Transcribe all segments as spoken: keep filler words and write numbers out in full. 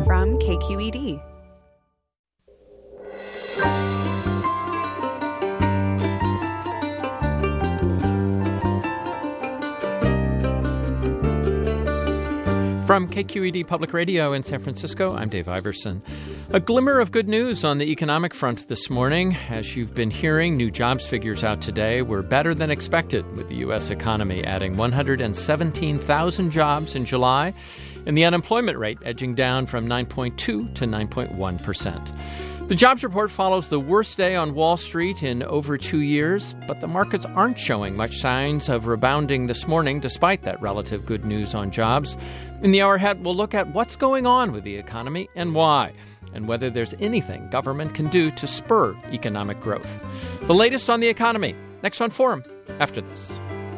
from K Q E D. From K Q E D Public Radio in San Francisco, I'm Dave Iverson. A glimmer of good news on the economic front this morning. As you've been hearing, new jobs figures out today were better than expected, with the U S economy adding one hundred seventeen thousand jobs in July, and the unemployment rate edging down from nine point two to nine point one percent. The jobs report follows the worst day on Wall Street in over two years, but the markets aren't showing much signs of rebounding this morning despite that relative good news on jobs. In the hour ahead, we'll look at what's going on with the economy and why, and whether there's anything government can do to spur economic growth. The latest on the economy, next on Forum, after this.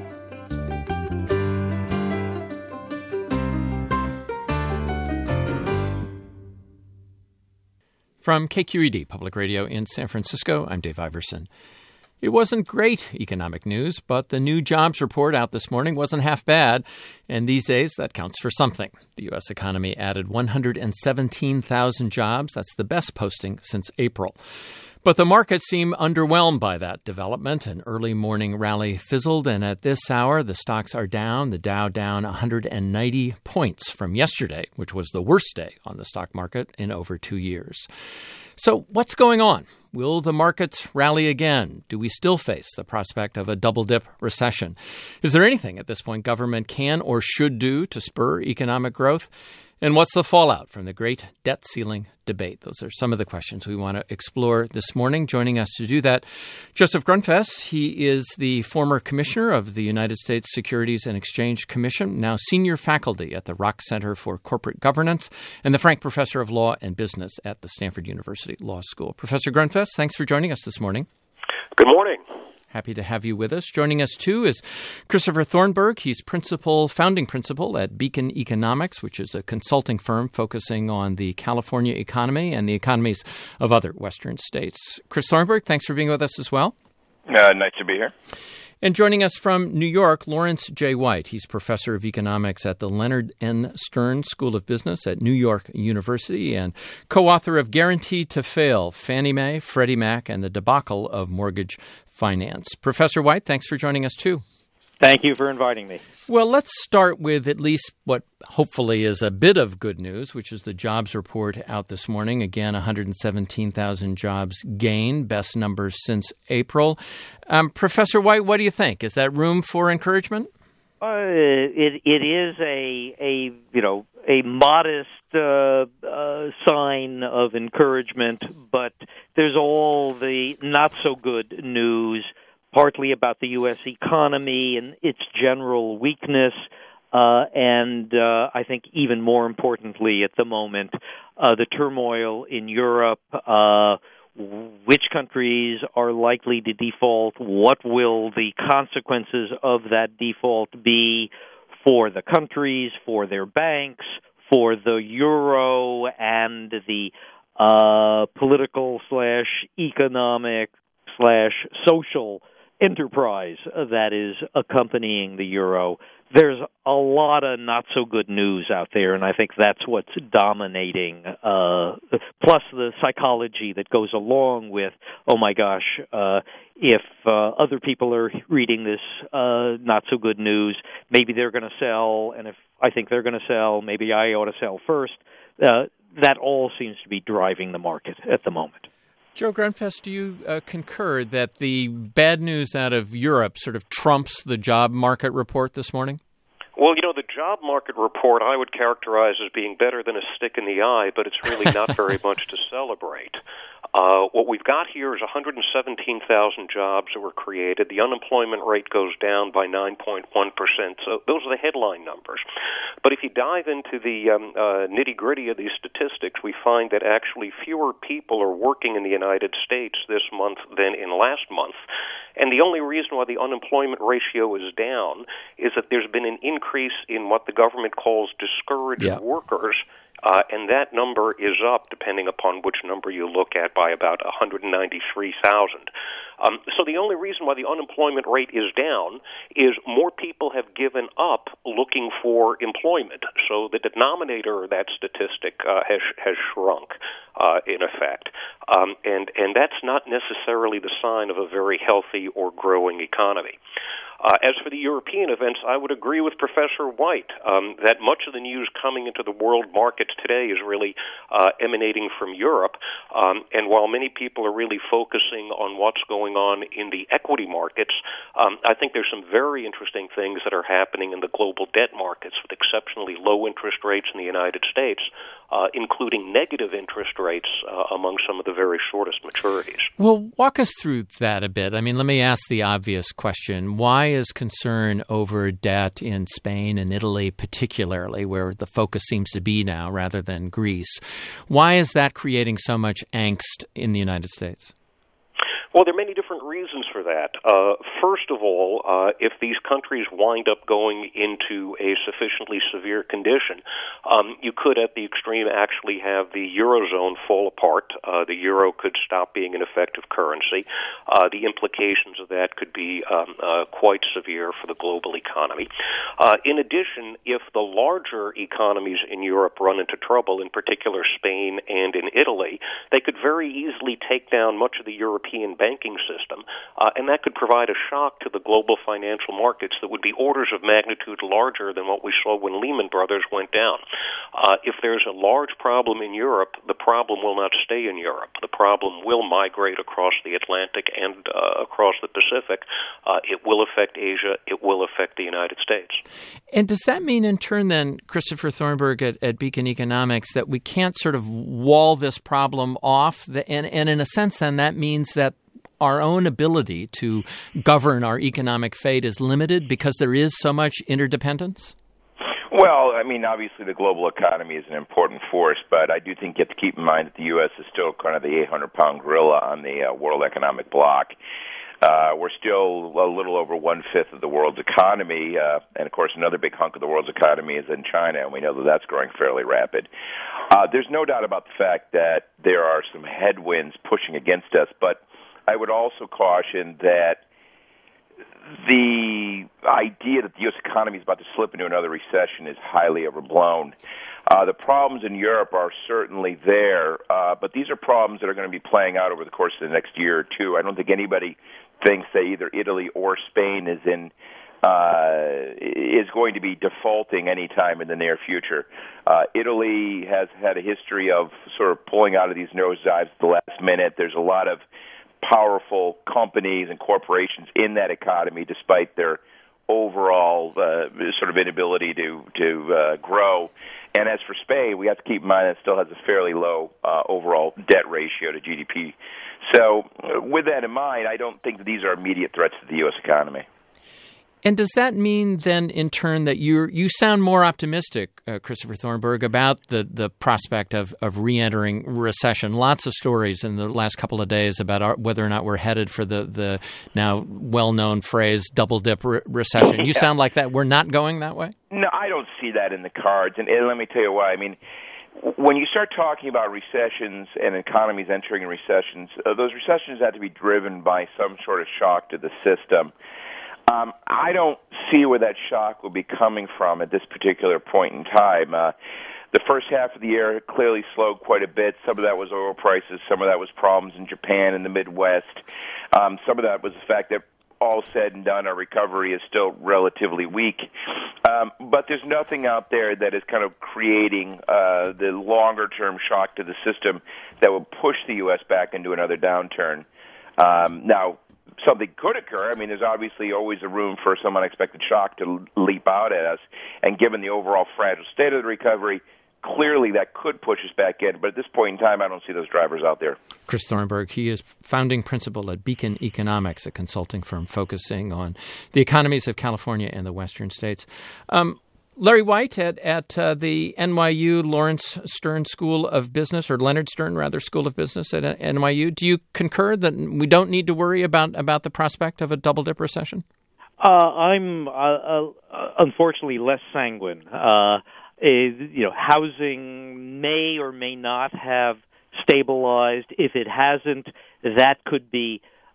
From K Q E D Public Radio in San Francisco, I'm Dave Iverson. It wasn't great economic news, but the new jobs report out this morning wasn't half bad, and these days that counts for something. The U S economy added one hundred seventeen thousand jobs. That's the best posting since April. But the markets seem underwhelmed by that development. An early morning rally fizzled, and at this hour, the stocks are down. The Dow down one hundred ninety points from yesterday, which was the worst day on the stock market in over two years. So what's going on? Will the markets rally again? Do we still face the prospect of a double-dip recession? Is there anything at this point government can or should do to spur economic growth? And what's the fallout from the great debt ceiling debate? Those are some of the questions we want to explore this morning. Joining us to do that, Joseph Grundfest. He is the former commissioner of the United States Securities and Exchange Commission, now senior faculty at the Rock Center for Corporate Governance, and the Frank Professor of Law and Business at the Stanford University Law School. Professor Grundfest, thanks for joining us this morning. Good morning. Happy to have you with us. Joining us, too, is Christopher Thornburg. He's principal, founding principal at Beacon Economics, which is a consulting firm focusing on the California economy and the economies of other Western states. Chris Thornburg, thanks for being with us as well. Uh, nice to be here. And joining us from New York, Lawrence J. White. He's professor of economics at the Leonard N. Stern School of Business at New York University and co-author of Guaranteed to Fail, Fannie Mae, Freddie Mac, and the Debacle of Mortgage Finance. Professor White, thanks for joining us, too. Thank you for inviting me. Well, let's start with at least what hopefully is a bit of good news, which is the jobs report out this morning. Again, one hundred seventeen thousand jobs gained, best numbers since April. Um, Professor White, what do you think? Is that room for encouragement? Uh, it it is a a you know a modest uh, uh, sign of encouragement, but there's all the not so good news, partly about the U S economy and its general weakness, uh, and uh, I think even more importantly at the moment, uh, the turmoil in Europe. Uh, Which countries are likely to default? What will the consequences of that default be for the countries, for their banks, for the euro, and the uh, political slash economic slash social enterprise that is accompanying the euro? There's a lot of not-so-good news out there, and I think that's what's dominating, uh, plus the psychology that goes along with, oh, my gosh, uh, if uh, other people are reading this uh, not-so-good news, maybe they're going to sell, and if I think they're going to sell, maybe I ought to sell first. Uh, that all seems to be driving the market at the moment. Joe Grundfest, do you uh, concur that the bad news out of Europe sort of trumps the job market report this morning? Well, you know, the job market report I would characterize as being better than a stick in the eye, but it's really not very much to celebrate. Uh, what we've got here is one hundred seventeen thousand jobs that were created. The unemployment rate goes down by nine point one percent. So those are the headline numbers. But if you dive into the um, uh, nitty-gritty of these statistics, we find that actually fewer people are working in the United States this month than in last month. And the only reason why the unemployment ratio is down is that there's been an increase in what the government calls discouraged yeah. workers, uh, and that number is up, depending upon which number you look at, by about one hundred ninety-three thousand. Um, so the only reason why the unemployment rate is down is more people have given up looking for employment. So the denominator of that statistic uh, has has shrunk, uh, in effect. Um, and, and that's not necessarily the sign of a very healthy or growing economy. Uh, as for the European events, I would agree with Professor White um, that much of the news coming into the world markets today is really uh, emanating from Europe. Um, and while many people are really focusing on what's going on in the equity markets, um, I think there's some very interesting things that are happening in the global debt markets with exceptionally low interest rates in the United States, uh, including negative interest rates uh, among some of the very shortest maturities. Well, walk us through that a bit. I mean, let me ask the obvious question. Why is concern over debt in Spain and Italy particularly, where the focus seems to be now rather than Greece, why is that creating so much angst in the United States? Well, there are many different reasons for that. Uh, first of all, uh, if these countries wind up going into a sufficiently severe condition, um, you could, at the extreme, actually have the Eurozone fall apart. Uh, the euro could stop being an effective currency. Uh, the implications of that could be um, uh, quite severe for the global economy. Uh, in addition, if the larger economies in Europe run into trouble, in particular Spain and in Italy, they could very easily take down much of the European banking system, uh, and that could provide a shock to the global financial markets that would be orders of magnitude larger than what we saw when Lehman Brothers went down. Uh, if there's a large problem in Europe, the problem will not stay in Europe. The problem will migrate across the Atlantic and uh, across the Pacific. Uh, it will affect Asia. It will affect the United States. And does that mean, in turn, then, Christopher Thornburg at, at Beacon Economics, that we can't sort of wall this problem off? And, and in a sense, then, that means that our own ability to govern our economic fate is limited because there is so much interdependence? Well, I mean, obviously the global economy is an important force, but I do think you have to keep in mind that the U S is still kind of the eight hundred pound gorilla on the uh, world economic block. Uh, we're still a little over one-fifth of the world's economy, uh, and, of course, another big hunk of the world's economy is in China, and we know that that's growing fairly rapid. Uh, there's no doubt about the fact that there are some headwinds pushing against us, but I would also caution that the idea that the U S economy is about to slip into another recession is highly overblown. Uh, the problems in Europe are certainly there, uh, but these are problems that are going to be playing out over the course of the next year or two. I don't think anybody thinks that either Italy or Spain is in uh, is going to be defaulting anytime in the near future. Uh, Italy has had a history of sort of pulling out of these nosedives at the last minute. There's a lot of powerful companies and corporations in that economy, despite their overall uh, sort of inability to to uh, grow. And as for Spain, we have to keep in mind that it still has a fairly low uh, overall debt ratio to G D P. So uh, with that in mind, I don't think that these are immediate threats to the U S economy. And does that mean then, in turn, that you you sound more optimistic, uh, Christopher Thornburg, about the, the prospect of, of re-entering recession? Lots of stories in the last couple of days about our, whether or not we're headed for the, the now well-known phrase double-dip re- recession. You yeah. sound like that. We're not going that way? No, I don't see that in the cards. And, and let me tell you why. I mean, when you start talking about recessions and economies entering recessions, uh, those recessions have to be driven by some sort of shock to the system. Um, I don't see where that shock will be coming from at this particular point in time. Uh, the first half of the year clearly slowed quite a bit. Some of that was oil prices. Some of that was problems in Japan and the Midwest. Um, some of that was the fact that all said and done, our recovery is still relatively weak. Um, but there's nothing out there that is kind of creating uh, the longer-term shock to the system that will push the U S back into another downturn. Um, now, something could occur. I mean, there's obviously always a room for some unexpected shock to leap out at us. And given the overall fragile state of the recovery, clearly that could push us back in. But at this point in time, I don't see those drivers out there. Chris Thornburg, he is founding principal at Beacon Economics, a consulting firm focusing on the economies of California and the western states. Um, Larry White at, at uh, the N Y U Lawrence Stern School of Business, or Leonard Stern, rather, School of Business at N Y U. Do you concur that we don't need to worry about, about the prospect of a double-dip recession? Uh, I'm uh, uh, unfortunately less sanguine. Uh, is, you know, housing may or may not have stabilized. If it hasn't, that could be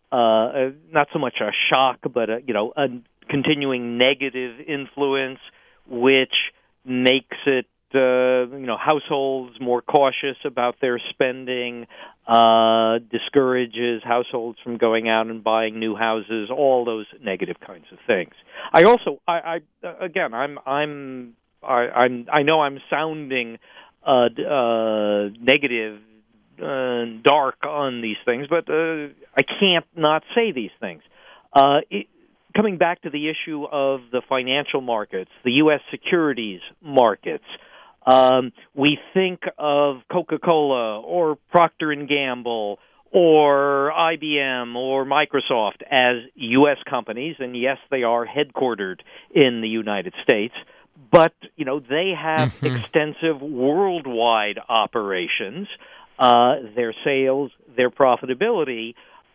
uh, not so much a shock, but a, you know, a continuing negative influence, which makes it, uh, you know, households more cautious about their spending, uh, discourages households from going out and buying new houses, all those negative kinds of things. I also, I, I again, I'm, I'm, I, I'm, I know I'm sounding uh, uh, negative, uh, dark on these things, but uh, I can't not say these things. Uh, it, coming back to the issue of the financial markets, the U S securities markets, um, we think of Coca-Cola or Procter and Gamble or I B M or Microsoft as U S companies, and yes, they are headquartered in the United States, but you know they have mm-hmm. extensive worldwide operations. Uh, their sales, their profitability,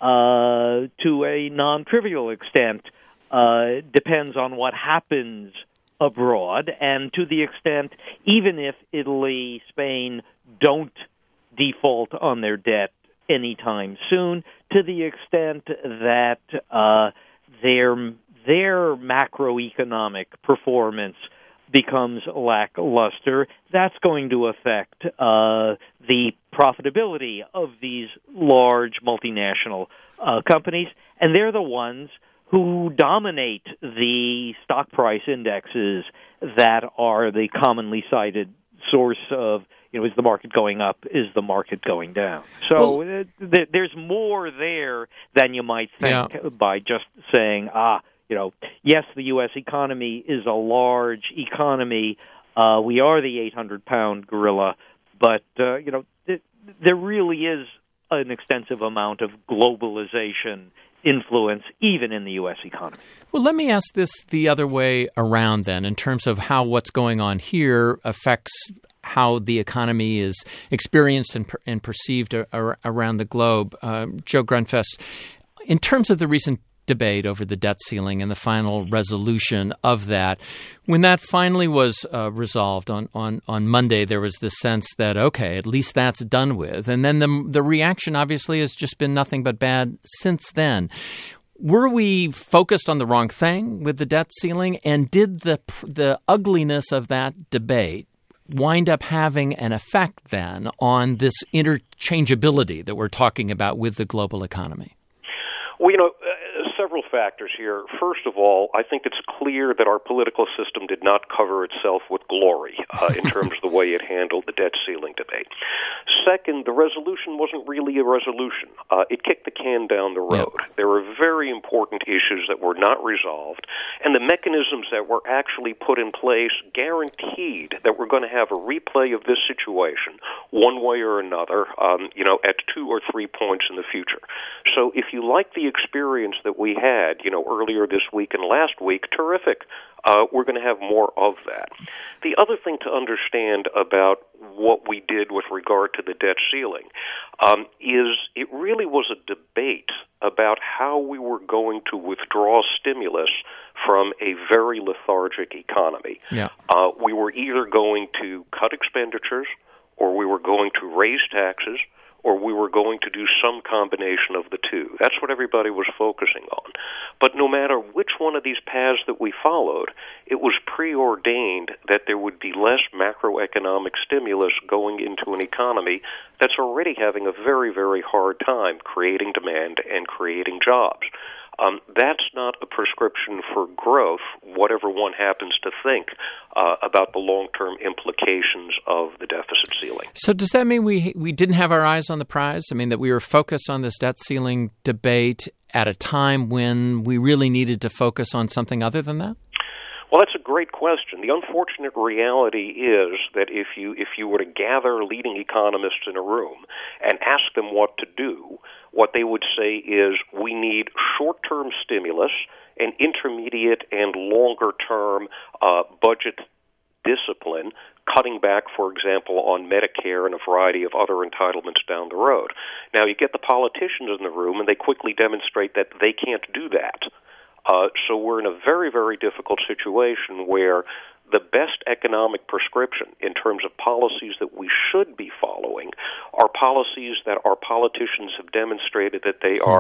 uh, to a non-trivial extent, uh, depends on what happens abroad, and to the extent, even if Italy, Spain don't default on their debt anytime soon, to the extent that uh, their their macroeconomic performance becomes lackluster, that's going to affect uh, the profitability of these large multinational uh, companies, and they're the ones who dominate the stock price indexes that are the commonly cited source of, you know, is the market going up, is the market going down? So well, th- there's more there than you might think yeah. by just saying, ah, you know, yes, the U S economy is a large economy. Uh, we are the eight hundred pound gorilla, but, uh, you know, th- there really is an extensive amount of globalization influence even in the U S economy. Well, let me ask this the other way around then, in terms of how what's going on here affects how the economy is experienced and, per- and perceived a- a- around the globe. Uh, Joe Grundfest, in terms of the recent debate over the debt ceiling and the final resolution of that, when that finally was uh, resolved on, on, on Monday, there was the sense that, okay, at least that's done with. And then the the reaction obviously has just been nothing but bad since then. Were we focused on the wrong thing with the debt ceiling? And did the the ugliness of that debate wind up having an effect then on this interchangeability that we're talking about with the global economy? Well, you know, uh, several factors here. First of all, I think it's clear that our political system did not cover itself with glory uh, in terms of the way it handled the debt ceiling debate. Second, the resolution wasn't really a resolution. Uh, it kicked the can down the road. Yep. There were very important issues that were not resolved, and the mechanisms that were actually put in place guaranteed that we're going to have a replay of this situation one way or another, um, you know, at two or three points in the future. So if you like the experience that we had, you know, earlier this week and last week, terrific. Uh, we're going to have more of that. The other thing to understand about what we did with regard to the debt ceiling um, is it really was a debate about how we were going to withdraw stimulus from a very lethargic economy. Yeah. Uh, we were either going to cut expenditures, or we were going to raise taxes, or we were going to do some combination of the two. That's what everybody was focusing on. But no matter which one of these paths that we followed, it was preordained that there would be less macroeconomic stimulus going into an economy that's already having a very, very hard time creating demand and creating jobs. Um, that's not a prescription for growth, whatever one happens to think uh, about the long-term implications of the deficit ceiling. So does that mean we we didn't have our eyes on the prize? I mean, that we were focused on this debt ceiling debate at a time when we really needed to focus on something other than that? Well, that's a great question. The unfortunate reality is that if you if you were to gather leading economists in a room and ask them what to do, what they would say is we need short-term stimulus and intermediate and longer-term uh, budget discipline, cutting back, for example, on Medicare and a variety of other entitlements down the road. Now, you get the politicians in the room, and they quickly demonstrate that they can't do that. Uh, so we're in a very, very difficult situation where the best economic prescription in terms of policies that we should be following are policies that our politicians have demonstrated that they are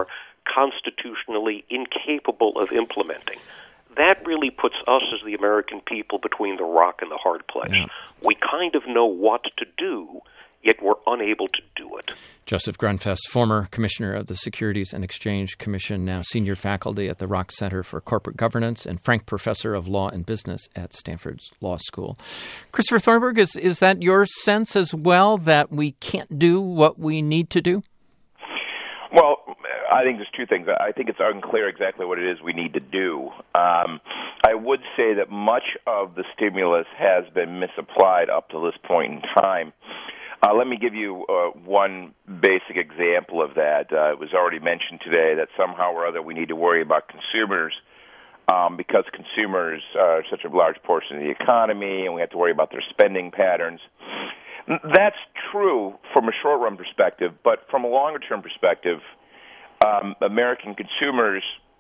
constitutionally incapable of implementing. That really puts us as the American people between the rock and the hard place. Yeah. We kind of know what to do, yet we're unable to do it. Joseph Grunfest, former commissioner of the Securities and Exchange Commission, now senior faculty at the Rock Center for Corporate Governance, and Frank Professor of Law and Business at Stanford's Law School. Christopher Thornburg, is, is that your sense as well, that we can't do what we need to do? Well, I think there's two things. I think it's unclear exactly what it is we need to do. Um, I would say that much of the stimulus has been misapplied up to this point in time. Uh, let me give you uh, one basic example of that. Uh, it was already mentioned today that somehow or other we need to worry about consumers um, because consumers are such a large portion of the economy, and we have to worry about their spending patterns. That's true from a short-run perspective, but from a longer-term perspective, um, American consumers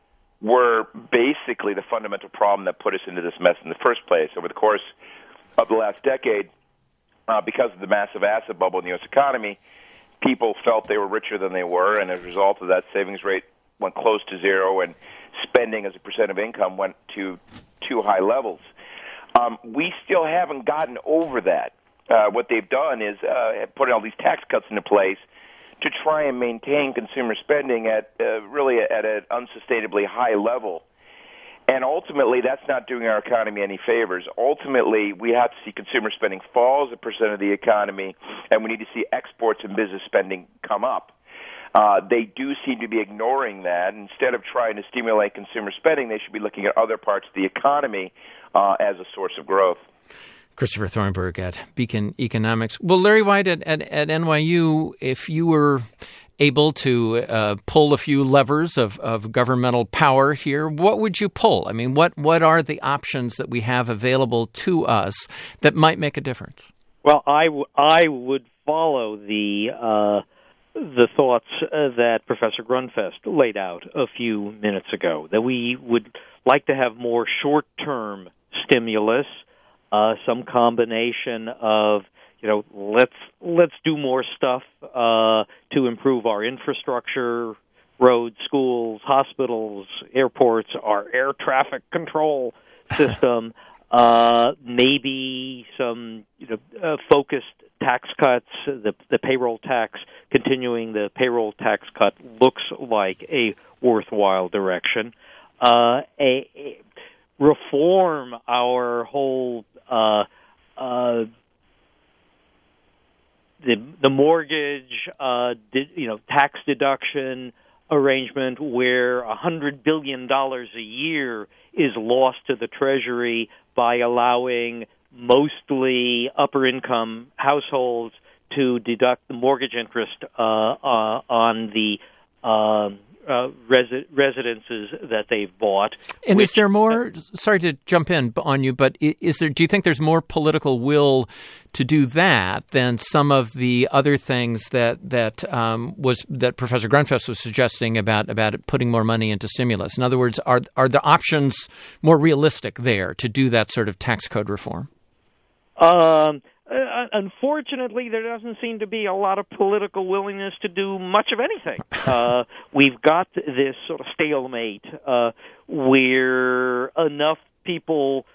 were basically the fundamental problem that put us into this mess in the first place. Over the course of the last decade, uh, because of the massive asset bubble in the U S economy, people felt they were richer than they were, and as a result of that, savings rate went close to zero, and spending as a percent of income went to too high levels. Um, we still haven't gotten over that. Uh, what they've done is uh, put all these tax cuts into place to try and maintain consumer spending at uh, really at an unsustainably high level. And ultimately, that's not doing our economy any favors. Ultimately, we have to see consumer spending fall as a percent of the economy, and we need to see exports and business spending come up. Uh, they do seem to be ignoring that. Instead of trying to stimulate consumer spending, they should be looking at other parts of the economy uh, as a source of growth. Christopher Thornburg at Beacon Economics. Well, Larry White at, at, at N Y U, if you were able to uh, pull a few levers of, of governmental power here, what would you pull? I mean, what, what are the options that we have available to us that might make a difference? Well, I, w- I would follow the uh, the thoughts uh, that Professor Grunfest laid out a few minutes ago, that we would like to have more short-term stimulus, Uh, some combination of, you know, let's let's do more stuff uh, to improve our infrastructure, roads, schools, hospitals, airports, our air traffic control system, uh, maybe some you know, uh, focused tax cuts, the, the payroll tax, continuing the payroll tax cut looks like a worthwhile direction. Uh, a, a reform our whole uh, uh, the the mortgage uh, di- you know tax deduction arrangement where a hundred billion dollars a year is lost to the Treasury by allowing mostly upper income households to deduct the mortgage interest uh, uh, on the uh, Uh, resi- residences that they've bought. And which, is there more? Sorry to jump in on you, but is there? Do you think there's more political will to do that than some of the other things that that um, was that Professor Grunfest was suggesting about about putting more money into stimulus? In other words, are are the options more realistic there to do that sort of tax code reform? Um. Uh, unfortunately, there doesn't seem to be a lot of political willingness to do much of anything. Uh, we've got this sort of stalemate uh, where enough people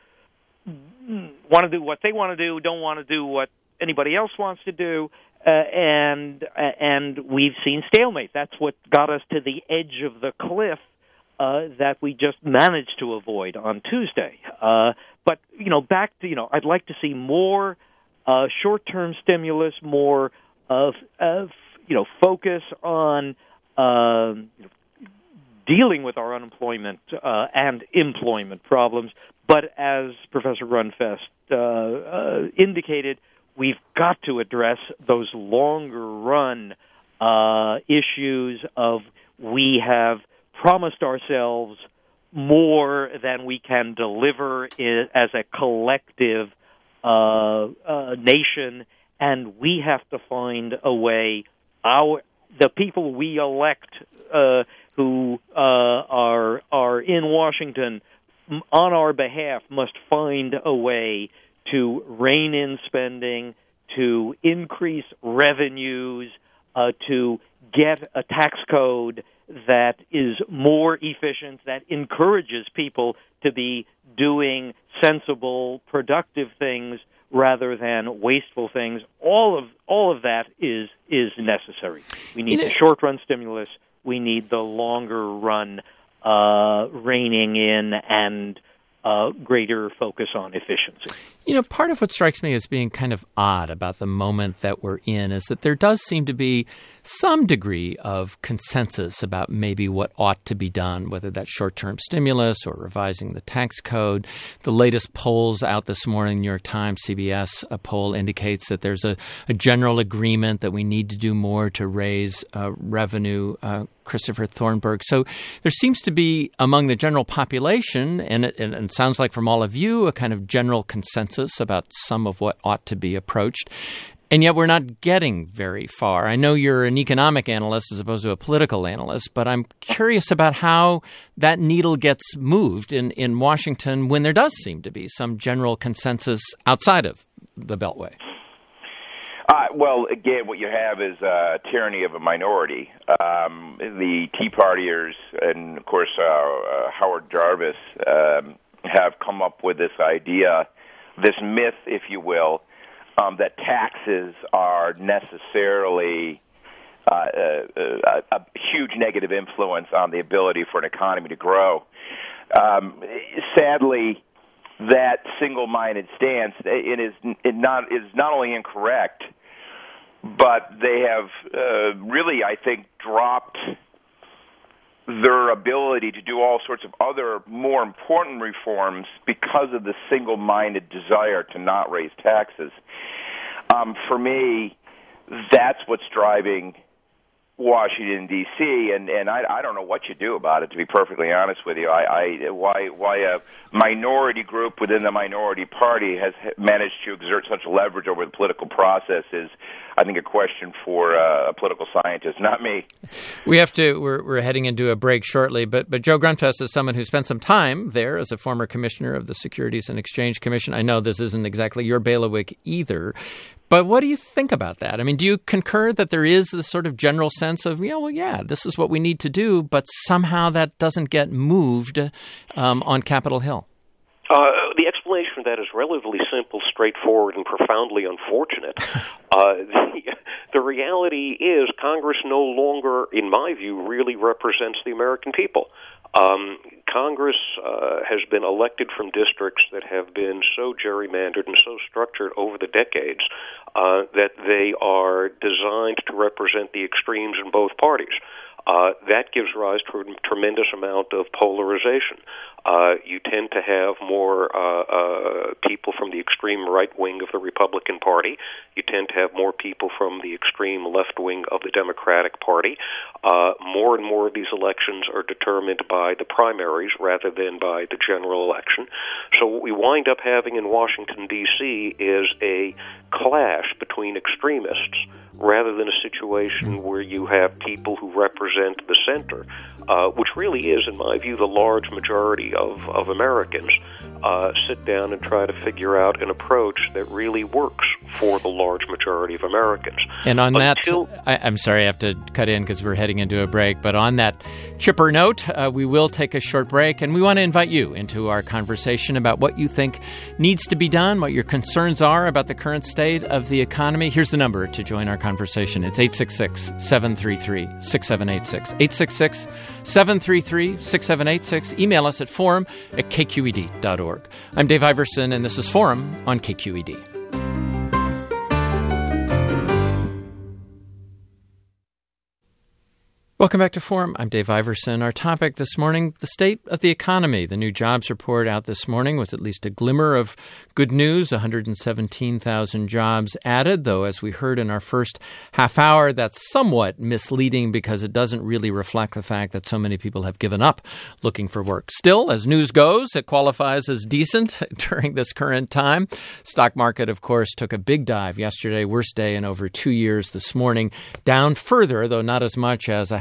want to do what they want to do, don't want to do what anybody else wants to do, uh, and and we've seen stalemate. That's what got us to the edge of the cliff uh, that we just managed to avoid on Tuesday. Uh, but you know, back to you know, I'd like to see more. Uh, short-term stimulus, more of, of you know focus on uh, you know, dealing with our unemployment uh, and employment problems. But as Professor Grunfest uh, uh, indicated, we've got to address those longer-run uh, issues of we have promised ourselves more than we can deliver in, as a collective Uh, uh, nation, and we have to find a way. Our the people we elect, uh, who uh, are are in Washington, m- on our behalf, must find a way to rein in spending, to increase revenues, uh, to get a tax code that is more efficient, that encourages people to be doing sensible, productive things rather than wasteful things. All of all of that is is necessary. We need you know, the short-run stimulus. We need the longer-run uh, reining in and uh, greater focus on efficiency. You know, part of what strikes me as being kind of odd about the moment that we're in is that there does seem to be some degree of consensus about maybe what ought to be done, whether that's short-term stimulus or revising the tax code. The latest polls out this morning, New York Times, C B S, a poll indicates that there's a, a general agreement that we need to do more to raise uh, revenue. Uh, Christopher Thornburg. So there seems to be among the general population, and it, and it sounds like from all of you, a kind of general consensus about some of what ought to be approached. And yet we're not getting very far. I know you're an economic analyst as opposed to a political analyst, but I'm curious about how that needle gets moved in, in Washington when there does seem to be some general consensus outside of the Beltway. Uh, well, again, what you have is uh, tyranny of a minority. Um, the Tea Partiers and, of course, uh, uh, Howard Jarvis um, have come up with this idea, this myth, if you will, um, that taxes are necessarily uh, a, a, a huge negative influence on the ability for an economy to grow. Um, sadly, that single-minded stance it is it not is not only incorrect, but they have uh, really, I think, dropped their ability to do all sorts of other more important reforms because of the single-minded desire to not raise taxes. Um, for me, that's what's driving Washington, D C, and, and I, I don't know what you do about it, to be perfectly honest with you. I, I why why a minority group within the minority party has managed to exert such leverage over the political process is, I think, a question for uh, a political scientist, not me. We have to. We're, we're heading into a break shortly, but but Joe Grundfest is someone who spent some time there as a former commissioner of the Securities and Exchange Commission. I know this isn't exactly your bailiwick either. But what do you think about that? I mean, do you concur that there is this sort of general sense of, yeah, well, yeah, this is what we need to do, but somehow that doesn't get moved um, on Capitol Hill? Uh, the explanation for that is relatively simple, straightforward, and profoundly unfortunate. uh, the, the reality is Congress no longer, in my view, really represents the American people. Um, Congress uh, has been elected from districts that have been so gerrymandered and so structured over the decades uh, that they are designed to represent the extremes in both parties. Uh, that gives rise to a tremendous amount of polarization. Uh, you tend to have more uh, uh, people from the extreme right wing of the Republican Party. You tend to have more people from the extreme left wing of the Democratic Party. Uh, more and more of these elections are determined by the primaries rather than by the general election. So what we wind up having in Washington, D C is a clash between extremists rather than a situation where you have people who represent the center, uh, which really is, in my view, the large majority of, of Americans, uh, sit down and try to figure out an approach that really works for the large majority of Americans. And on Until, that, I, I'm sorry I have to cut in because we're heading into a break, but on that chipper note, uh, we will take a short break, and we want to invite you into our conversation about what you think needs to be done, what your concerns are about the current state of the economy. Here's the number to join our conversation. It's eight six six, seven three three, six seven eight six. eight six six, seven three three, six seven eight six. Email us at forum at k q e d dot org. I'm Dave Iverson, and this is Forum on K Q E D. Welcome back to Forum. I'm Dave Iverson. Our topic this morning, the state of the economy. The new jobs report out this morning was at least a glimmer of good news, one hundred seventeen thousand jobs added, though as we heard in our first half hour, that's somewhat misleading because it doesn't really reflect the fact that so many people have given up looking for work. Still, as news goes, it qualifies as decent during this current time. Stock market, of course, took a big dive yesterday, worst day in over two years this morning, down further, though not as much as a half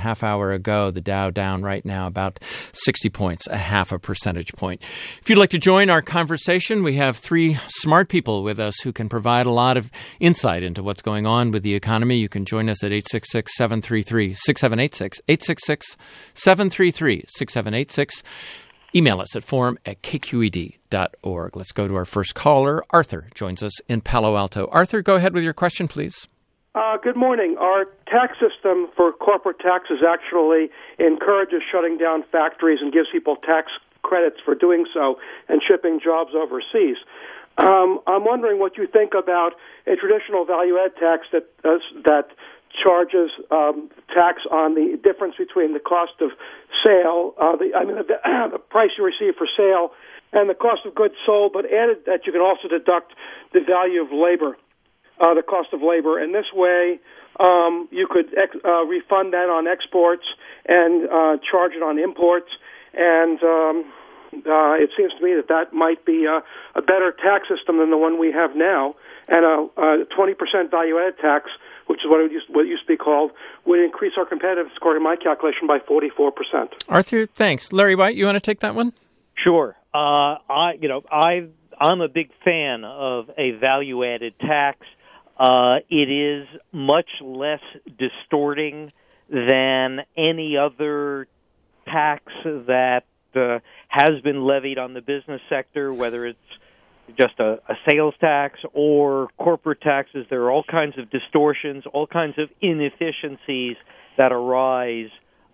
half hour ago. The Dow down right now about sixty points, a half a percentage point. If you'd like to join our conversation, we have three smart people with us who can provide a lot of insight into what's going on with the economy. You can join us at eight six six, seven three three, six seven eight six, eight six six, seven three three, six seven eight six. Email us at forum at k q e d dot org. Let's go to our first caller. Arthur joins us in Palo Alto. Arthur, go ahead with your question, please. Uh, good morning. Our tax system for corporate taxes actually encourages shutting down factories and gives people tax credits for doing so and shipping jobs overseas. Um, I'm wondering what you think about a traditional value-add tax that uh, that charges um, tax on the difference between the cost of sale, uh, the I mean the, the price you receive for sale, and the cost of goods sold, but added that you can also deduct the value of labor, uh, the cost of labor. And this way, um, you could ex- uh, refund that on exports and uh, charge it on imports. And um, uh, it seems to me that that might be a, a better tax system than the one we have now, and a, a twenty percent value-added tax, which is what it, used, what it used to be called, would increase our competitiveness, according to my calculation, by forty-four percent. Arthur, thanks. Larry White, you want to take that one? Sure. Uh, I, you know, I, I'm a big fan of a value-added tax. Uh, it is much less distorting than any other tax that uh, has been levied on the business sector, whether it's just a, a sales tax or corporate taxes. There are all kinds of distortions, all kinds of inefficiencies that arise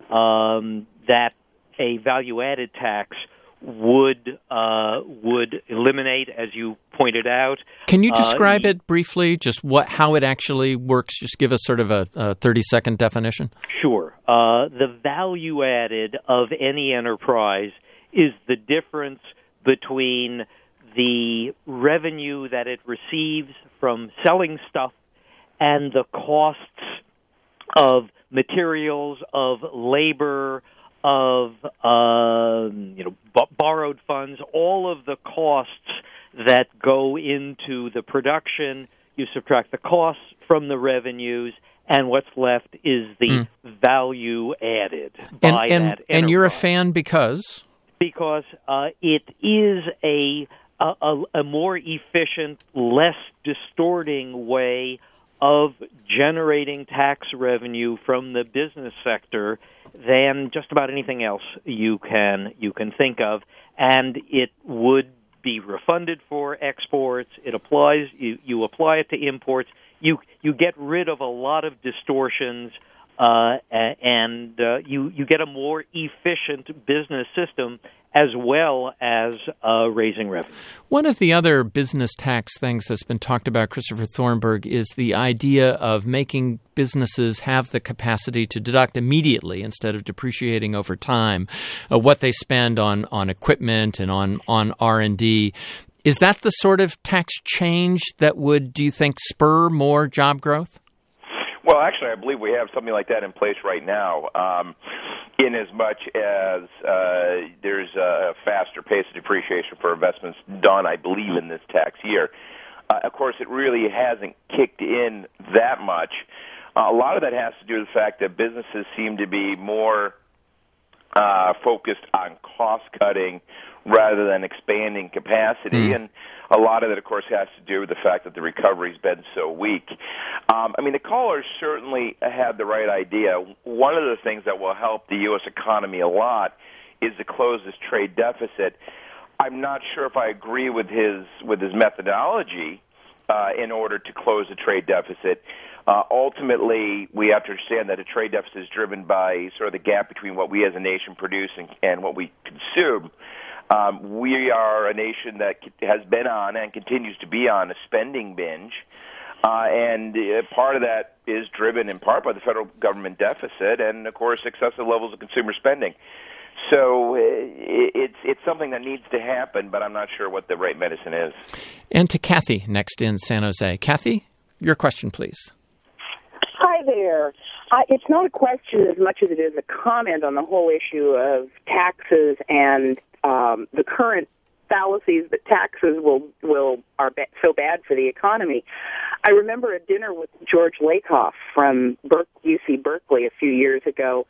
um, that a value-added tax would uh, would eliminate, as you pointed out. Can you describe uh, it briefly, just what how it actually works? Just give us sort of a, a thirty-second definition. Sure. Uh, the value added of any enterprise is the difference between the revenue that it receives from selling stuff and the costs of materials, of labor, of uh, you know b- borrowed funds, all of the costs that go into the production. You subtract the costs from the revenues, and what's left is the mm. value added and, by and, that enterprise. And you're a fan because? Because uh, it is a, a a more efficient, less distorting way of generating tax revenue from the business sector than just about anything else you can you can think of, and it would be refunded for exports. It applies you, you apply it to imports. You you get rid of a lot of distortions, uh, and uh, you you get a more efficient business system as well as uh, raising revenue. One of the other business tax things that's been talked about, Christopher Thornburg, is the idea of making businesses have the capacity to deduct immediately instead of depreciating over time uh, what they spend on, on equipment and on, on R and D. Is that the sort of tax change that would, do you think, spur more job growth? Well, actually, I believe we have something like that in place right now, um, in as much as uh, there's a faster pace of depreciation for investments done, I believe, in this tax year. Uh, of course, it really hasn't kicked in that much. Uh, a lot of that has to do with the fact that businesses seem to be more uh, focused on cost-cutting rather than expanding capacity, mm. and a lot of it, of course, has to do with the fact that the recovery's been so weak. Um, I mean, the callers certainly had the right idea. One of the things that will help the U S economy a lot is to close this trade deficit. I'm not sure if I agree with his with his methodology uh, in order to close the trade deficit. Uh, ultimately, we have to understand that a trade deficit is driven by sort of the gap between what we as a nation produce and, and what we consume. Um, we are a nation that has been on and continues to be on a spending binge, uh, and uh, part of that is driven in part by the federal government deficit and, of course, excessive levels of consumer spending. So uh, it's it's something that needs to happen, but I'm not sure what the right medicine is. And to Kathy, next in San Jose. Kathy, your question, please. Hi there. Uh, it's not a question as much as it is a comment on the whole issue of taxes and um, the current fallacies that taxes will will are ba- so bad for the economy. I remember a dinner with George Lakoff from Ber- U C Berkeley a few years ago,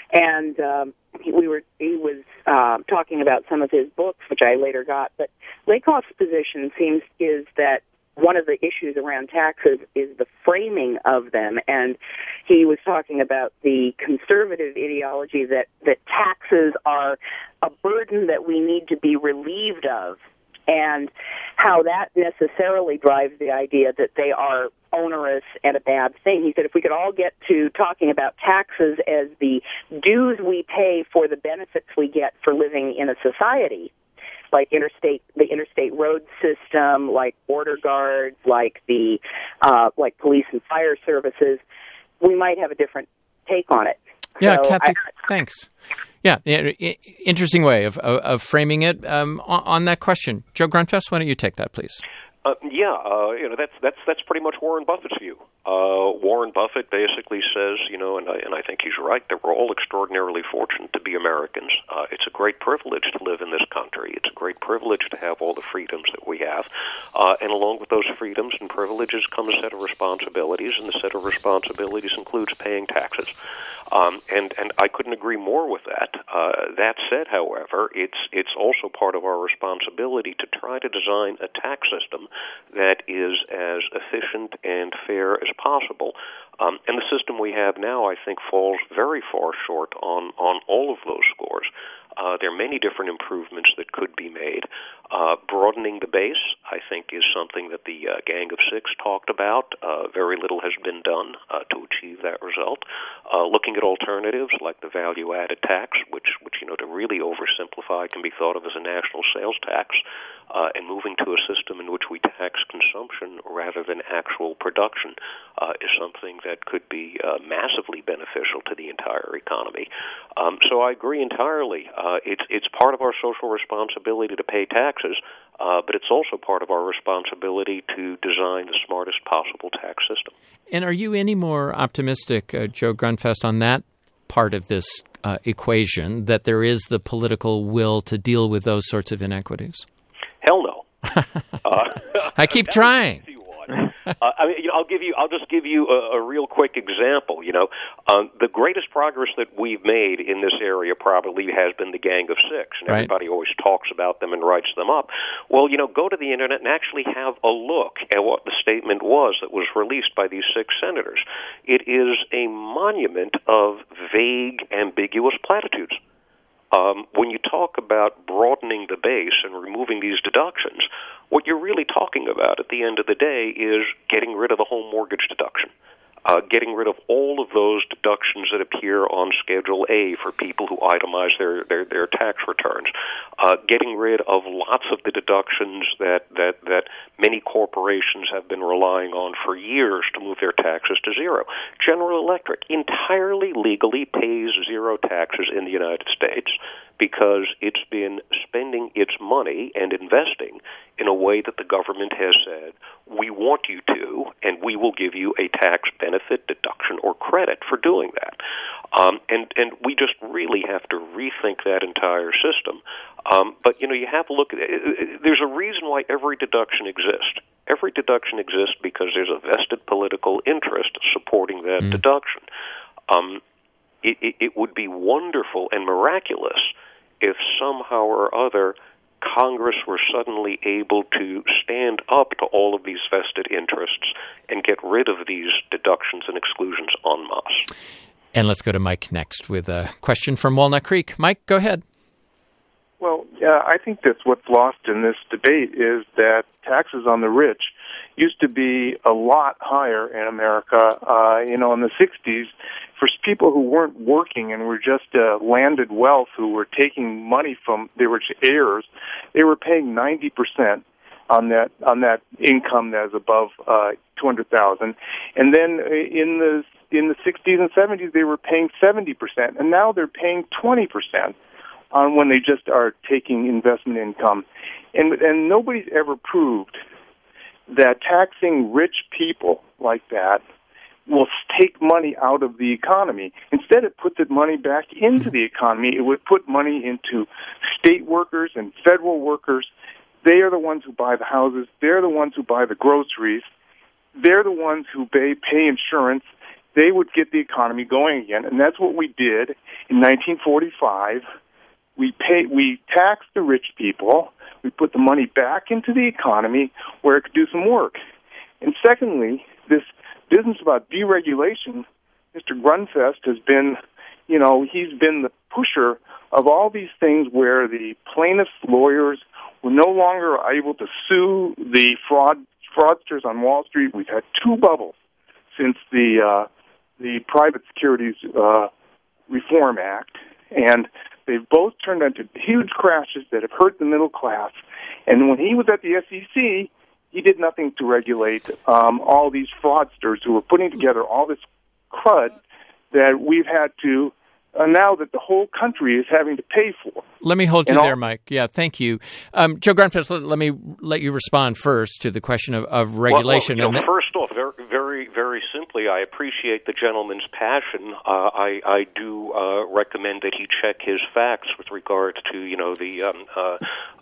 and um, we were he was uh, talking about some of his books, which I later got. But Lakoff's position seems is that one of the issues around taxes is the framing of them, and he was talking about the conservative ideology that, that taxes are a burden that we need to be relieved of, and how that necessarily drives the idea that they are onerous and a bad thing. He said if we could all get to talking about taxes as the dues we pay for the benefits we get for living in a society, like interstate, the interstate road system, like border guards, like the uh, like police and fire services, we might have a different take on it. Yeah, so Kathy, I, thanks. Yeah, interesting way of of, of framing it. Um, on, on that question, Joe Grunfest, why don't you take that, please? Uh, yeah, uh, you know that's that's that's pretty much Warren Buffett's view. Uh, Warren Buffett basically says, you know, and I, and I think he's right, that we're all extraordinarily fortunate to be Americans. Uh, it's a great privilege to live in this country. It's a great privilege to have all the freedoms that we have. Uh, and along with those freedoms and privileges come a set of responsibilities, and the set of responsibilities includes paying taxes. Um, and, and I couldn't agree more with that. Uh, that said, however, it's it's also part of our responsibility to try to design a tax system that is as efficient and fair as possible. Um, and the system we have now, I think, falls very far short on, on all of those scores. Uh, there are many different improvements that could be made. Uh, broadening the base, I think, is something that the uh, Gang of Six talked about. Uh, very little has been done uh, to achieve that result. Uh, looking at alternatives like the value-added tax, which, which you know, to really oversimplify, can be thought of as a national sales tax, uh, and moving to a system in which we tax consumption rather than actual production uh, is something that could be uh, massively beneficial to the entire economy. Um, so I agree entirely. Uh, it's it's part of our social responsibility to pay taxes, uh, but it's also part of our responsibility to design the smartest possible tax system. And are you any more optimistic, uh, Joe Grunfest, on that part of this uh, equation, that there is the political will to deal with those sorts of inequities? Hell no. uh, I keep trying. Uh, I mean, you know, I'll give you. I'll just give you a, a real quick example. You know, um, the greatest progress that we've made in this area probably has been the Gang of Six, and right. everybody always talks about them and writes them up. Well, you know, go to the internet and actually have a look at what the statement was that was released by these six senators. It is a monument of vague, ambiguous platitudes. Um, when you talk about broadening the base and removing these deductions, what you're really talking about at the end of the day is getting rid of the home mortgage deduction, uh, getting rid of all of those deductions that appear on Schedule A for people who itemize their, their, their tax returns, uh, getting rid of lots of the deductions that, that, that many corporations have been relying on for years to move their taxes to zero. General Electric entirely legally pays zero taxes in the United States because it's been spending its money and investing in a way that the government has said, we want you to, and we will give you a tax benefit, deduction, or credit for doing that. Um, and, and we just really have to rethink that entire system. Um, but, you know, you have to look at it. There's a reason why every deduction exists. Every deduction exists because there's a vested political interest supporting that mm. deduction. Um, it, it, it would be wonderful and miraculous if somehow or other Congress were suddenly able to stand up to all of these vested interests and get rid of these deductions and exclusions en masse. And let's go to Mike next with a question from Walnut Creek. Mike, go ahead. Well, yeah, I think that's what's lost in this debate is that taxes on the rich used to be a lot higher in America. Uh, you know, in the sixties, for people who weren't working and were just uh, landed wealth, who were taking money from, they were heirs, they were paying ninety percent on that on that income that is above uh, two hundred thousand. And then in the in the sixties and seventies, they were paying seventy percent, and now they're paying twenty percent on when they just are taking investment income. And and nobody's ever proved that taxing rich people like that will take money out of the economy. Instead, it puts the money back into the economy. It would put money into state workers and federal workers. They are the ones who buy the houses. They're the ones who buy the groceries. They're the ones who pay, pay insurance. they would get the economy going again. And that's what we did in nineteen forty-five. We pay, we taxed the rich people. We put the money back into the economy where it could do some work. And secondly, this business about deregulation, Mister Grunfest has been, you know, he's been the pusher of all these things where the plaintiffs' lawyers were no longer able to sue the fraud fraudsters on Wall Street. We've had two bubbles since the uh, the Private Securities uh, Reform Act, and they've both turned into huge crashes that have hurt the middle class. And when he was at the S E C, he did nothing to regulate um, all these fraudsters who were putting together all this crud that we've had to, uh, now that the whole country is having to pay for. Let me hold you and there, all- Mike. Yeah, thank you. Um, Joe Grunfest, let, let me let you respond first to the question of, of regulation. Well, well, you and know, first off, very, very, very simply, I appreciate the gentleman's passion. Uh, I, I do uh, recommend that he check his facts with regard to, you know, the um, uh,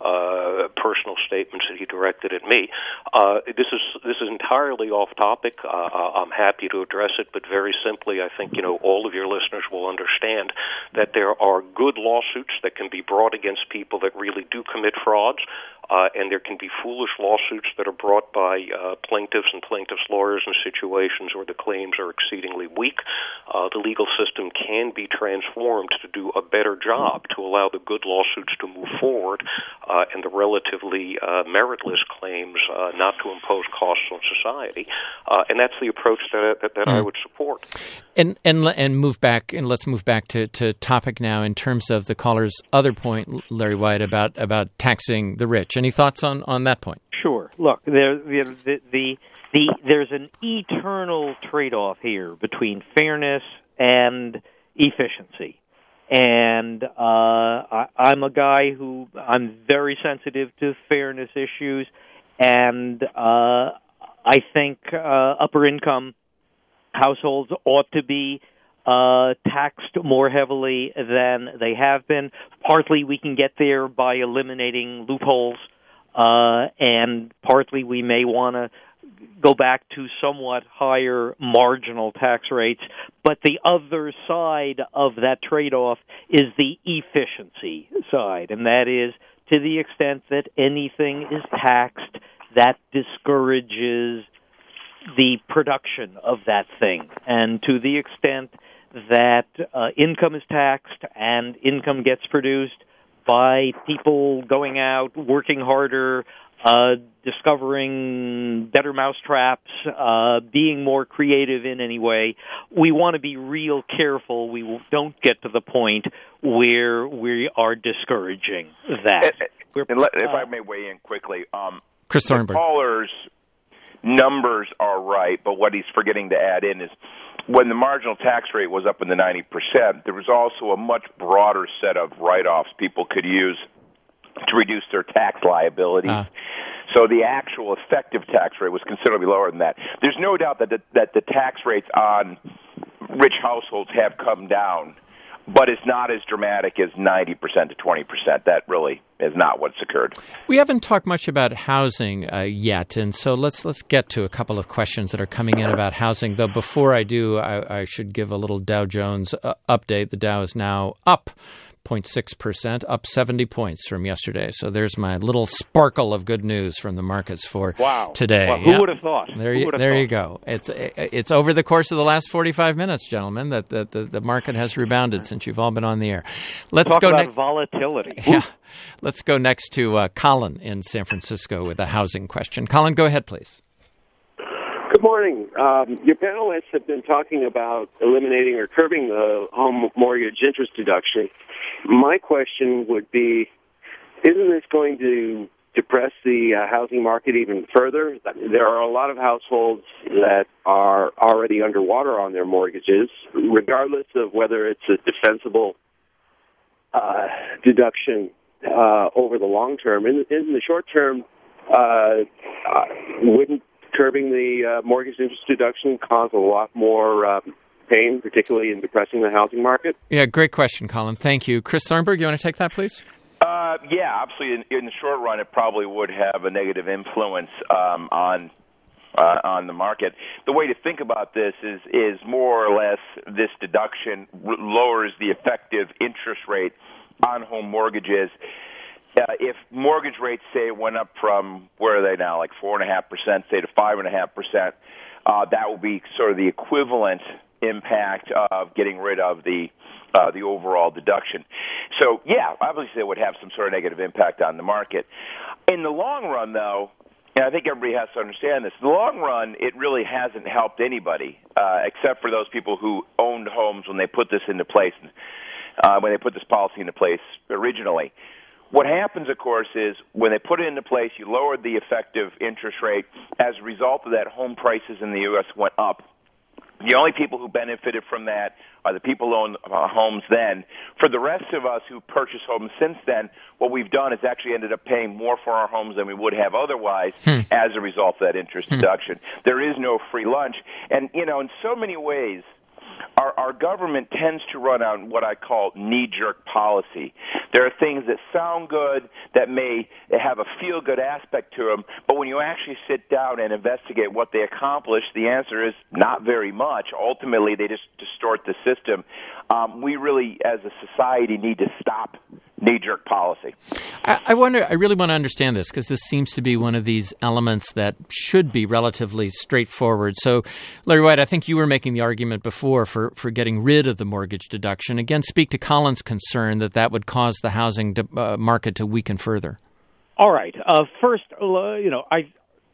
uh, personal statements that he directed at me. Uh, this is this is entirely off topic. Uh, I'm happy to address it, but very simply, I think, you know, all of your listeners will understand that there are good lawsuits that can be brought against people that really do commit frauds. Uh, and there can be foolish lawsuits that are brought by uh, plaintiffs and plaintiffs' lawyers in situations where the claims are exceedingly weak. Uh, the legal system can be transformed to do a better job, to allow the good lawsuits to move forward uh, and the relatively uh, meritless claims uh, not to impose costs on society. Uh, and that's the approach that, that, that mm. I would support. And and and move back and let's move back to, to topic now in terms of the caller's other point, Larry White, about, about taxing the rich. Any thoughts on, on that point? Sure. Look, there the, the the there's an eternal trade-off here between fairness and efficiency. And uh, I, I'm a guy who I'm very sensitive to fairness issues, and uh, I think uh, upper income households ought to be uh, taxed more heavily than they have been. Partly we can get there by eliminating loopholes, uh, and partly we may want to go back to somewhat higher marginal tax rates. But the other side of that trade-off is the efficiency side, and that is to the extent that anything is taxed, that discourages the production of that thing. And to the extent that uh, income is taxed and income gets produced by people going out, working harder, uh, discovering better mousetraps, uh, being more creative in any way, we want to be real careful we don't get to the point where we are discouraging that. And, and let, if I may weigh in quickly, um, Chris the Thornburg. caller's numbers are right, but what he's forgetting to add in is when the marginal tax rate was up in the ninety percent, there was also a much broader set of write-offs people could use to reduce their tax liabilities. Uh. So the actual effective tax rate was considerably lower than that. There's no doubt that the, that the tax rates on rich households have come down, but it's not as dramatic as ninety percent to twenty percent. That really is not what's occurred. We haven't talked much about housing uh, yet, and so let's let's get to a couple of questions that are coming in about housing. Though before I do, I, I should give a little Dow Jones uh, update. The Dow is now up zero point six percent, up seventy points from yesterday. So there's my little sparkle of good news from the markets for wow. today. Well, who yeah. would have thought? There, you, there thought? you go. It's it's over the course of the last forty-five minutes, gentlemen, that the, the, the market has rebounded since you've all been on the air. Let's Talk go about next. volatility. Yeah. Let's go next to uh, Colin in San Francisco with a housing question. Colin, go ahead, please. Good morning. Um, your panelists have been talking about eliminating or curbing the home mortgage interest deduction. My question would be, isn't this going to depress the uh, housing market even further? There are a lot of households that are already underwater on their mortgages, regardless of whether it's a defensible uh, deduction uh, over the long term. In, in the short term, uh, uh, wouldn't curbing the uh, mortgage interest deduction cause a lot more uh, pain, particularly in depressing the housing market? Yeah, great question, Colin. Thank you. Chris Thornburg, you want to take that, please? Uh, yeah, absolutely. In, in the short run, it probably would have a negative influence um, on uh, on the market. The way to think about this is is more or less this deduction r- lowers the effective interest rate on home mortgages. Uh, if mortgage rates, say, went up from, where are they now, like four point five percent, say, to five point five percent, uh, that would be sort of the equivalent impact of getting rid of the uh, the overall deduction. So, yeah, obviously it would have some sort of negative impact on the market. In the long run, though, and I think everybody has to understand this, in the long run, it really hasn't helped anybody, uh, except for those people who owned homes when they put this into place, uh, when they put this policy into place originally. What happens, of course, is when they put it into place, you lowered the effective interest rate. As a result of that, home prices in the U S went up. The only people who benefited from that are the people who own uh, homes then. For the rest of us who purchased homes since then, what we've done is actually ended up paying more for our homes than we would have otherwise hmm. as a result of that interest hmm. deduction. There is no free lunch. And, you know, in so many ways, Our, our government tends to run on what I call knee-jerk policy. There are things that sound good, that may have a feel-good aspect to them, but when you actually sit down and investigate what they accomplish, the answer is not very much. Ultimately, they just distort the system. Um, we really, as a society, need to stop knee-jerk policy. I, I wonder, I really want to understand this, because this seems to be one of these elements that should be relatively straightforward. So, Larry White, I think you were making the argument before for, for getting rid of the mortgage deduction. Again, speak to Colin's concern that that would cause the housing de- uh, market to weaken further. All right. Uh, first, uh, you know, I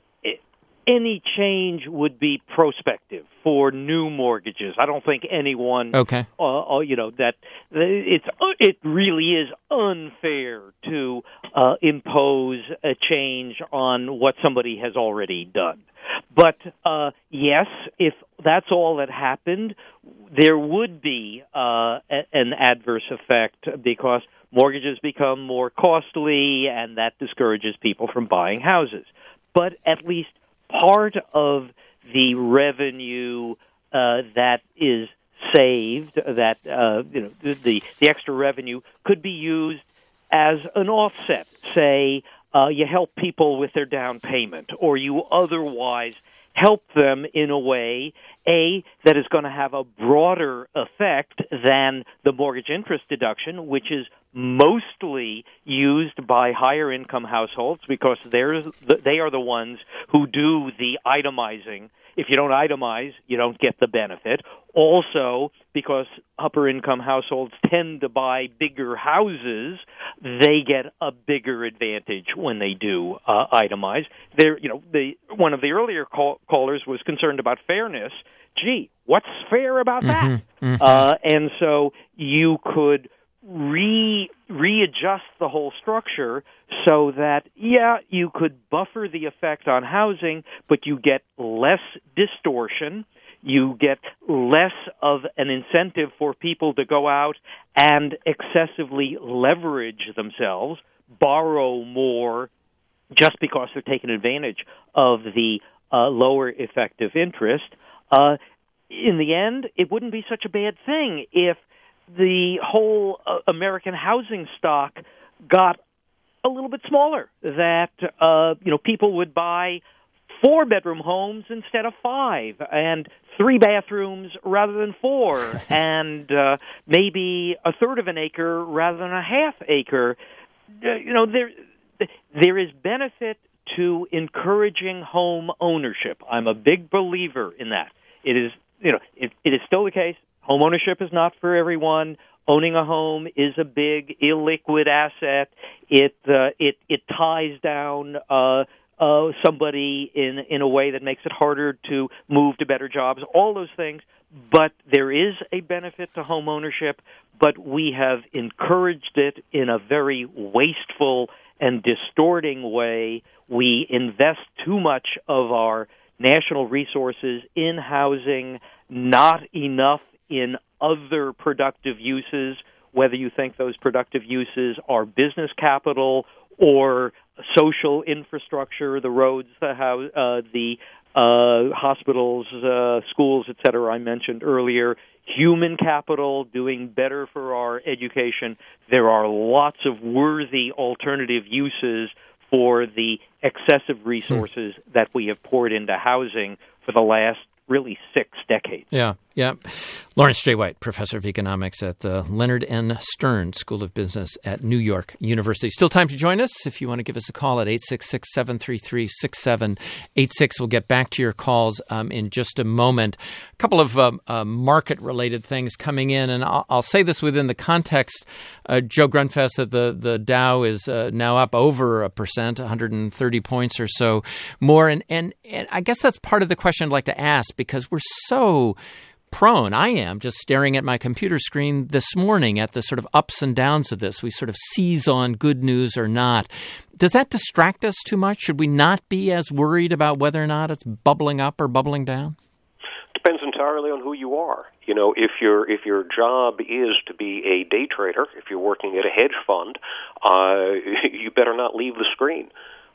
any change would be prospective for new mortgages. I don't think anyone, okay. uh, you know, that it's it really is unfair to uh, impose a change on what somebody has already done. But uh, yes, if that's all that happened, there would be uh, a- an adverse effect because mortgages become more costly, and that discourages people from buying houses. But at least part of the revenue uh, that is saved, that uh, you know, the the extra revenue could be used as an offset. Say uh, you help people with their down payment, or you otherwise help them in a way, A, that is going to have a broader effect than the mortgage interest deduction, which is mostly used by higher income households because they're, they are the ones who do the itemizing. If you don't itemize, you don't get the benefit. Also, because upper income households tend to buy bigger houses, they get a bigger advantage when they do uh, itemize. There, you know, the one of the earlier call, callers was concerned about fairness. Gee, what's fair about that? Mm-hmm, mm-hmm. Uh, and so you could re readjust the whole structure so that, yeah, you could buffer the effect on housing, but you get less distortion, you get less of an incentive for people to go out and excessively leverage themselves, borrow more just because they're taking advantage of the uh, lower effective interest. Uh, in the end, it wouldn't be such a bad thing if the whole uh, American housing stock got a little bit smaller, that uh, you know people would buy four-bedroom homes instead of five, and three bathrooms rather than four, and uh, maybe a third of an acre rather than a half acre. Uh, you know, there there is benefit to encouraging home ownership. I'm a big believer in that. It is, you know, it, it is still the case. Home ownership is not for everyone. Owning a home is a big illiquid asset. It uh, it it ties down uh, uh, somebody in in a way that makes it harder to move to better jobs. All those things, but there is a benefit to home ownership. But we have encouraged it in a very wasteful and distorting way. We invest too much of our national resources in housing, not enough in other productive uses, whether you think those productive uses are business capital or social infrastructure, the roads, the house, uh, the uh, hospitals, uh, schools, et cetera, I mentioned earlier, human capital, doing better for our education. There are lots of worthy alternative uses for the excessive resources hmm. that we have poured into housing for the last really six decades. Yeah, yeah. Lawrence J. White, professor of economics at the Leonard N. Stern School of Business at New York University. Still time to join us. If you want to give us a call at eight six six, seven three three, six seven eight six. We'll get back to your calls um, in just a moment. A couple of um, uh, market-related things coming in, and I'll, I'll say this within the context, uh, Joe Grunfest, that the, the Dow is uh, now up over a percent, one hundred thirty points or so more. And, and, and I guess that's part of the question I'd like to ask, because we're so prone, I am, just staring at my computer screen this morning at the sort of ups and downs of this. We sort of seize on good news or not. Does that distract us too much? Should we not be as worried about whether or not it's bubbling up or bubbling down? Depends entirely on who you are. You know, if your if your job is to be a day trader, if you're working at a hedge fund, uh, you better not leave the screen.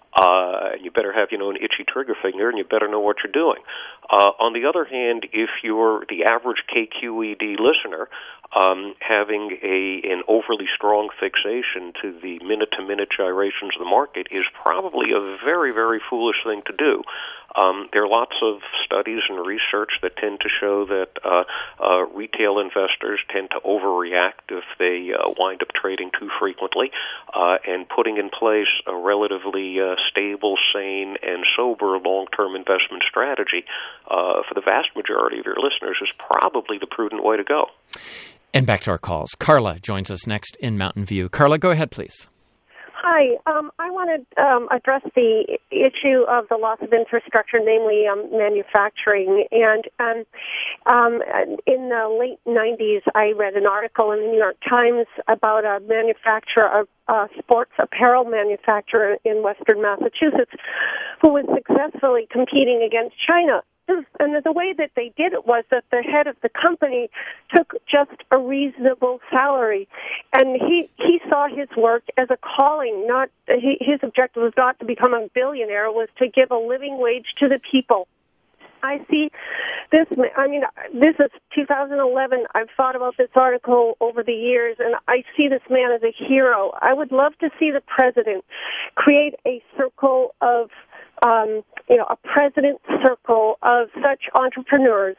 Uh, you better have, you know, an itchy trigger finger, and you better know what you're doing. Uh, on the other hand, if you're the average K Q E D listener, um, having a an overly strong fixation to the minute-to-minute gyrations of the market is probably a very, very foolish thing to do. Um, there are lots of studies and research that tend to show that uh, uh, retail investors tend to overreact if they uh, wind up trading too frequently, uh, and putting in place a relatively uh, stable, sane, and sober long-term investment strategy uh, for the vast majority of your listeners is probably the prudent way to go. And back to our calls. Carla joins us next in Mountain View. Carla, go ahead, please. Hi. Um, I want to um, address the issue of the loss of infrastructure, namely um, manufacturing. And um, um, in the late nineties, I read an article in the New York Times about a manufacturer, a, a sports apparel manufacturer in western Massachusetts, who was successfully competing against China. And the way that they did it was that the head of the company took just a reasonable salary, and he he saw his work as a calling. Not he, his objective was not to become a billionaire; it was to give a living wage to the people. I see this. I mean, this is two thousand eleven. I've thought about this article over the years, and I see this man as a hero. I would love to see the president create a circle of. Um, you know, a president's circle of such entrepreneurs,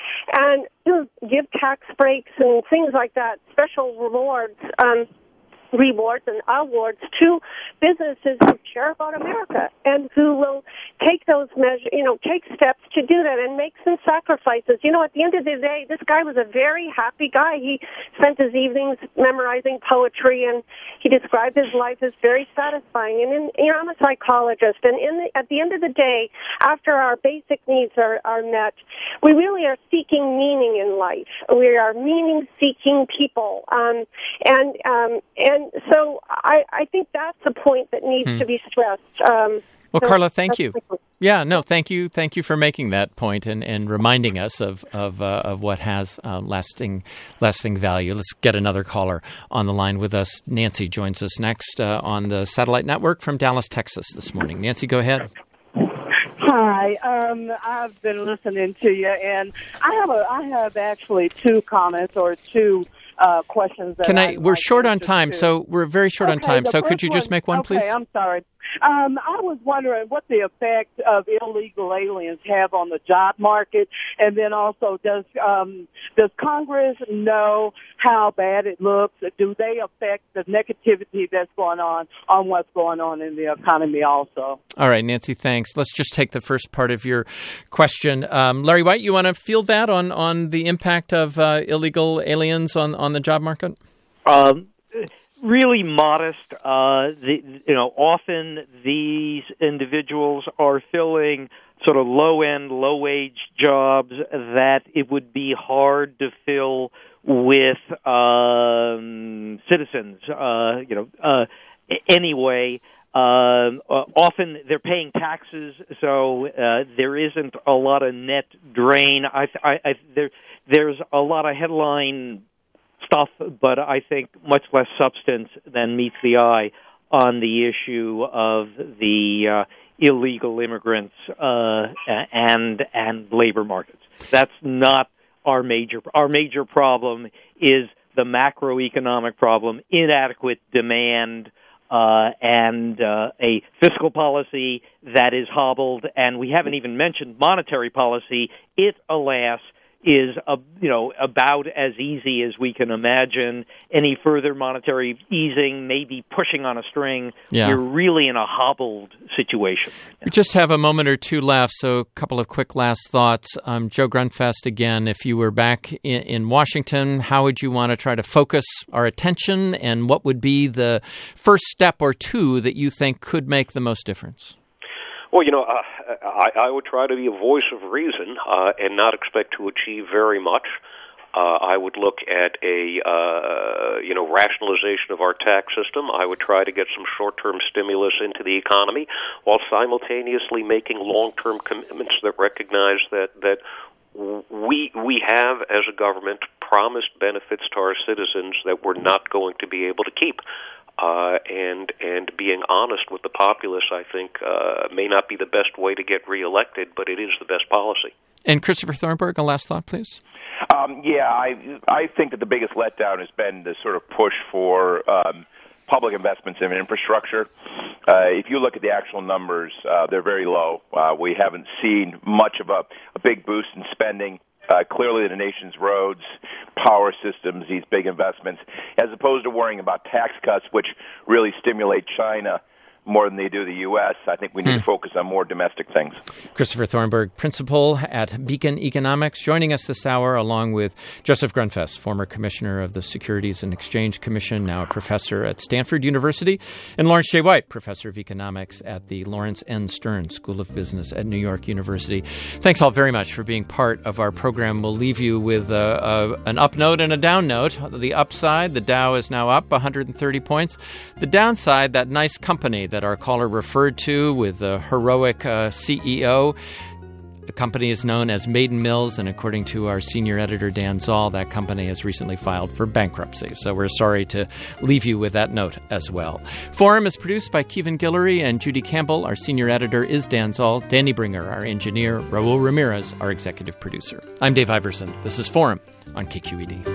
and you know, give tax breaks and things like that, special rewards, um, rewards and awards to businesses who care about America and who will take those measures, you know, take steps to do that and make some sacrifices. You know, at the end of the day, this guy was a very happy guy. He spent his evenings memorizing poetry, and he described his life as very satisfying. And in, you know, I'm a psychologist, and in the, at the end of the day, after our basic needs are, are met, we really are seeking meaning in life. We are meaning-seeking people, um, and um, and so I, I think that's the point that needs hmm. to be stressed. Um, well, so Carla, thank you. Yeah, no, thank you, thank you for making that point and, and reminding us of of uh, of what has uh, lasting lasting value. Let's get another caller on the line with us. Nancy joins us next uh, on the satellite network from Dallas, Texas this morning. Nancy, go ahead. Hi, um, I've been listening to you, and I have a I have actually two comments or two. Uh, questions that Can I? I'd we're like short on time, to. so we're very short okay, on time. So could you just make one, okay, please? I'm sorry. Um, I was wondering what the effect of illegal aliens have on the job market, and then also does um, does Congress know how bad it looks? Do they affect the negativity that's going on on what's going on in the economy also? All right, Nancy, thanks. Let's just take the first part of your question. Um, Larry White, you want to field that on, on the impact of uh, illegal aliens on, on the job market? Um Really modest. Uh, the, you know, often these individuals are filling sort of low-end, low-wage jobs that it would be hard to fill with um, citizens. Uh, you know, uh, anyway. Uh, uh, often they're paying taxes, so uh, there isn't a lot of net drain. I, I, I, there, there's a lot of headline stuff, but I think much less substance than meets the eye on the issue of the uh, illegal immigrants uh, and and labor markets. That's not our major. Our major problem is the macroeconomic problem: inadequate demand uh, and uh, a fiscal policy that is hobbled, and we haven't even mentioned monetary policy. It, alas, is a, you know about as easy as we can imagine. Any further monetary easing may be pushing on a string. Yeah. You're really in a hobbled situation. We just have a moment or two left, so a couple of quick last thoughts. Um, Joe Grundfest, again, if you were back in, in Washington, how would you want to try to focus our attention, and what would be the first step or two that you think could make the most difference? Well, you know, uh, I, I would try to be a voice of reason uh, and not expect to achieve very much. Uh, I would look at a, uh, you know, rationalization of our tax system. I would try to get some short-term stimulus into the economy while simultaneously making long-term commitments that recognize that, that we we have, as a government, promised benefits to our citizens that we're not going to be able to keep. Uh, and and being honest with the populace, I think, uh, may not be the best way to get reelected, but it is the best policy. And Christopher Thornburg, a last thought, please. Um, yeah, I I think that the biggest letdown has been the sort of push for um, public investments in infrastructure. Uh, if you look at the actual numbers, uh, they're very low. Uh, we haven't seen much of a, a big boost in spending. Uh, clearly, the nation's roads, power systems, these big investments, as opposed to worrying about tax cuts, which really stimulate China more than they do the U S. I think we need hmm. to focus on more domestic things. Christopher Thornburg, principal at Beacon Economics, joining us this hour, along with Joseph Grundfest, former commissioner of the Securities and Exchange Commission, now a professor at Stanford University, and Lawrence J. White, professor of economics at the Lawrence N. Stern School of Business at New York University. Thanks all very much for being part of our program. We'll leave you with uh, uh, an up note and a down note. The upside, the Dow is now up one hundred thirty points. The downside, that nice company that our caller referred to with a heroic uh, C E O. The company is known as Maiden Mills, and according to our senior editor, Dan Zoll, that company has recently filed for bankruptcy. So we're sorry to leave you with that note as well. Forum is produced by Kevin Guillory and Judy Campbell. Our senior editor is Dan Zoll. Danny Bringer, our engineer. Raul Ramirez, our executive producer. I'm Dave Iverson. This is Forum on K Q E D.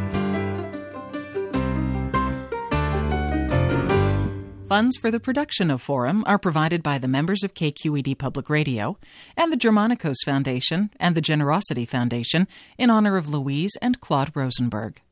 Funds for the production of Forum are provided by the members of K Q E D Public Radio and the Germanicos Foundation and the Generosity Foundation in honor of Louise and Claude Rosenberg.